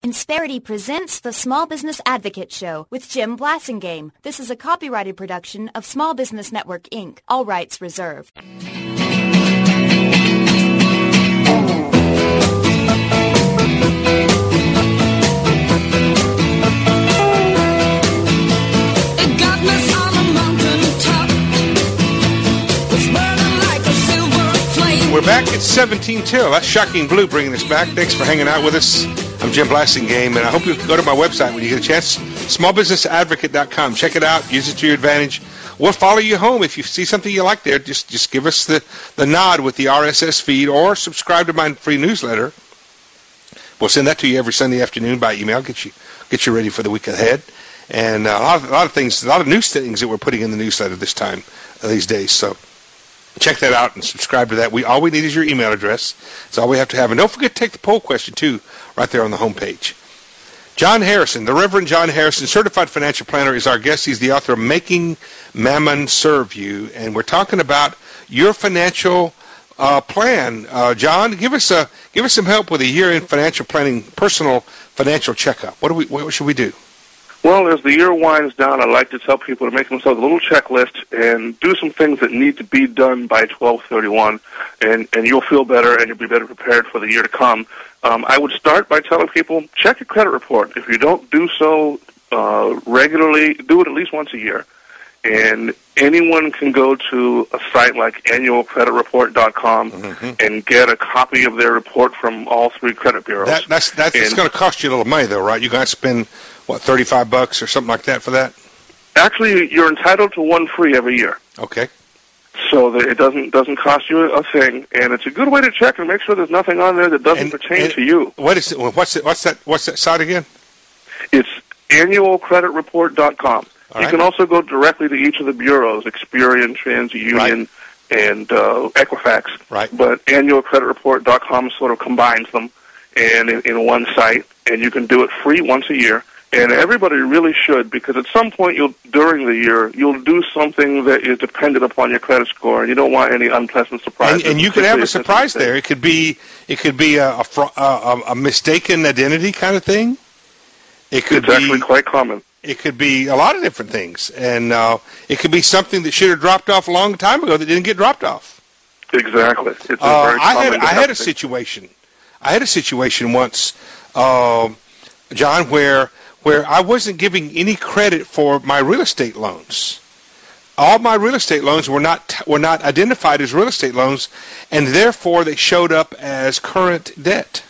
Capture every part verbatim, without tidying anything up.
Insperity presents the Small Business Advocate Show with Jim Blasingame. This is a copyrighted production of Small Business Network, Incorporated. All rights reserved. We're back at seventeen till. That's Shocking Blue bringing us back. Thanks for hanging out with us. I'm Jim Blasingame, and I hope you go to my website when you get a chance, small business advocate dot com. Check it out. Use it to your advantage. We'll follow you home. If you see something you like there, just just give us the, the nod with the R S S feed or subscribe to my free newsletter. We'll send that to you every Sunday afternoon by email. Get you get you ready for the week ahead. And uh, a, lot of, a lot of things, a lot of new things that we're putting in the newsletter this time, uh, these days. So check that out and subscribe to that. We all we need is your email address. That's all we have to have. And don't forget to take the poll question, too, right there on the homepage. John Harrison, the Reverend John Harrison, certified financial planner, is our guest. He's the author of Making Mammon Serve You, and we're talking about your financial uh, plan. Uh, John, give us a give us some help with a year-end financial planning, personal financial checkup. What do we what should we do? Well, as the year winds down, I like to tell people to make themselves a little checklist and do some things that need to be done by twelve thirty-one, and, and you'll feel better and you'll be better prepared for the year to come. Um, I would start by telling people, check your credit report. If you don't do so uh, regularly, do it at least once a year. And anyone can go to a site like annual credit report dot com mm-hmm. and get a copy of their report from all three credit bureaus. That, that's that's it's going to cost you a little money, though, right? You got to spend, what, thirty-five bucks or something like that for that? Actually, you're entitled to one free every year. Okay. So that it doesn't doesn't cost you a thing, and it's a good way to check and make sure there's nothing on there that doesn't and, pertain and to you. What is it? What's it? What's that? What's that site again? It's annual credit report dot com. All you right. can also go directly to each of the bureaus, Experian, TransUnion, right. and uh, Equifax. Right. But annual credit report dot com sort of combines them and in, in one site, and you can do it free once a year. And everybody really should, because at some point you'll during the year you'll do something that is dependent upon your credit score, and you don't want any unpleasant surprises. And, and you could have a surprise there. It could be it could be a, a, a, a mistaken identity kind of thing. It could it's be actually quite common. It could be a lot of different things, and uh, it could be something that should have dropped off a long time ago that didn't get dropped off. Exactly. It's a uh, very I common had I had a situation. I had a situation once, uh, John, where where I wasn't giving any credit for my real estate loans. All my real estate loans were not were not identified as real estate loans, and therefore they showed up as current debt.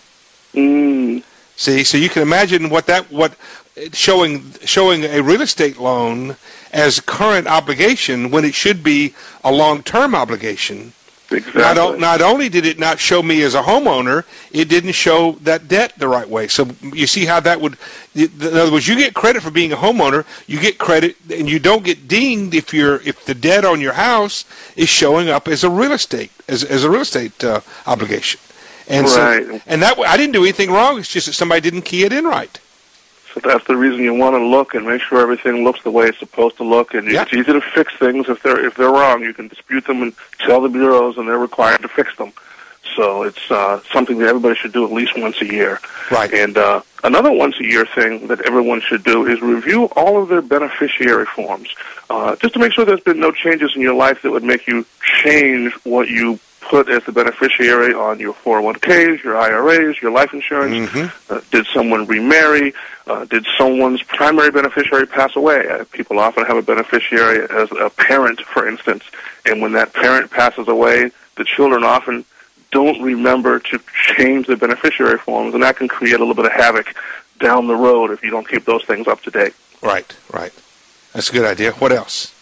Mm. See, so you can imagine what that what showing showing a real estate loan as current obligation when it should be a long-term obligation. Exactly. Not, not only did it not show me as a homeowner, it didn't show that debt the right way. So you see how that would, in other words, you get credit for being a homeowner, you get credit, and you don't get dinged if you're if the debt on your house is showing up as a real estate as as a real estate uh, obligation. And right. so, and that I didn't do anything wrong. It's just that somebody didn't key it in right. So that's the reason you want to look and make sure everything looks the way it's supposed to look. And yeah. it's easy to fix things if they're if they're wrong. You can dispute them and tell the bureaus, and they're required to fix them. So it's uh, something that everybody should do at least once a year. Right. And uh, another once-a-year thing that everyone should do is review all of their beneficiary forms, uh, just to make sure there's been no changes in your life that would make you change what you put as the beneficiary on your four oh one k's, your I R As, your life insurance. Mm-hmm. Uh, did someone remarry? Uh, did someone's primary beneficiary pass away? Uh, people often have a beneficiary as a parent, for instance, and when that parent passes away, the children often don't remember to change the beneficiary forms, and that can create a little bit of havoc down the road if you don't keep those things up to date. Right, right. That's a good idea. What else?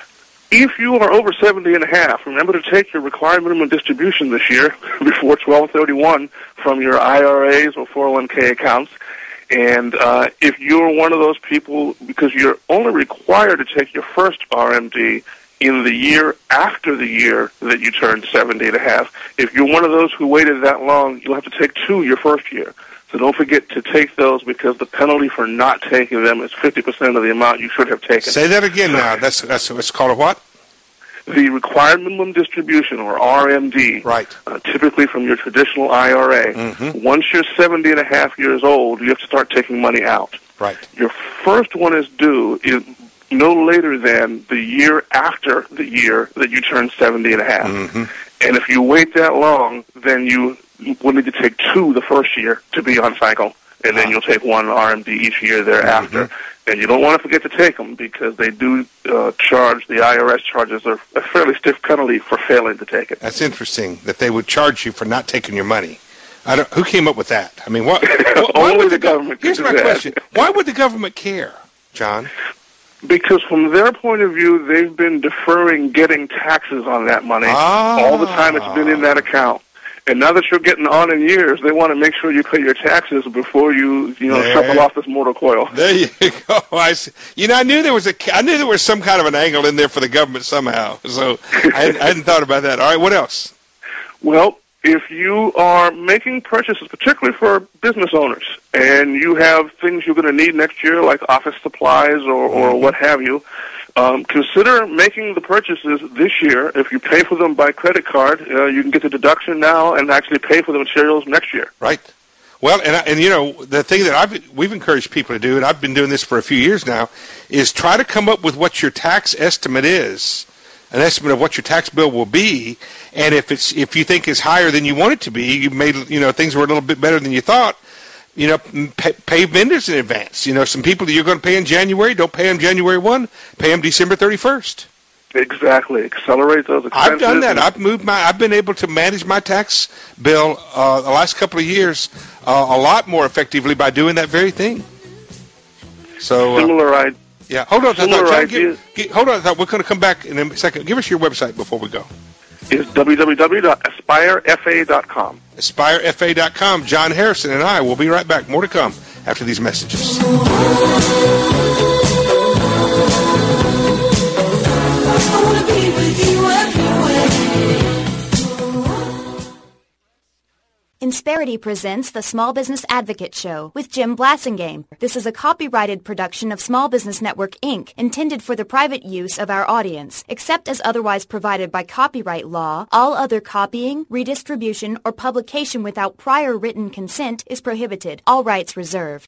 If you are over seventy and a half, remember to take your required minimum distribution this year before twelve thirty-one from your I R As or four oh one k accounts. And uh, if you're one of those people, because you're only required to take your first R M D in the year after the year that you turned seventy and a half, if you're one of those who waited that long, you'll have to take two your first year. So don't forget to take those, because the penalty for not taking them is fifty percent of the amount you should have taken. Say that again now. That's that's it's called a what? The required minimum distribution, or R M D, right. uh, typically from your traditional I R A, mm-hmm. once you're seventy and a half years old, you have to start taking money out. Right. Your first one is due is no later than the year after the year that you turn seventy and a half. Mm-hmm. And if you wait that long, then you will need to take two the first year to be on cycle, and then you'll take one R M D each year thereafter. Mm-hmm. And you don't want to forget to take them because they do uh, charge, the I R S charges are a fairly stiff penalty for failing to take it. That's interesting, that they would charge you for not taking your money. I don't, who came up with that? I mean, what? what why Only would the government. Here's my that. question. Why would the government care, John? Because from their point of view, they've been deferring getting taxes on that money ah. all the time it's been in that account. And now that you're getting on in years, they want to make sure you pay your taxes before you, you know, shuffle off this mortal coil. There you go. I see. You know, I knew there was a, I knew there was some kind of an angle in there for the government somehow. So I, hadn't, I hadn't thought about that. All right, what else? Well, if you are making purchases, particularly for business owners, and you have things you're going to need next year, like office supplies or, or mm-hmm. what have you, um, consider making the purchases this year. If you pay for them by credit card, uh, you can get the deduction now and actually pay for the materials next year. Right. Well, and, I, and you know, the thing that I've, we've encouraged people to do, and I've been doing this for a few years now, is try to come up with what your tax estimate is, an estimate of what your tax bill will be, and if it's if you think it's higher than you want it to be, you made you know things were a little bit better than you thought, you know, pay, pay vendors in advance. You know, some people that you're going to pay in January, don't pay them January first, pay them December thirty-first. Exactly. Accelerate those expenses. I've done that. I've moved my. I've been able to manage my tax bill uh, the last couple of years uh, a lot more effectively by doing that very thing. So similar uh, idea. Yeah, hold on. Similar John, ideas. Give, give, hold on. We're going to come back in a second. Give us your website before we go. It's w w w dot aspire f a dot com. aspire f a dot com. John Harrison and I will be right back. More to come after these messages. Insperity presents the Small Business Advocate Show with Jim Blasingame. This is a copyrighted production of Small Business Network, Incorporated, intended for the private use of our audience. Except as otherwise provided by copyright law, all other copying, redistribution, or publication without prior written consent is prohibited. All rights reserved.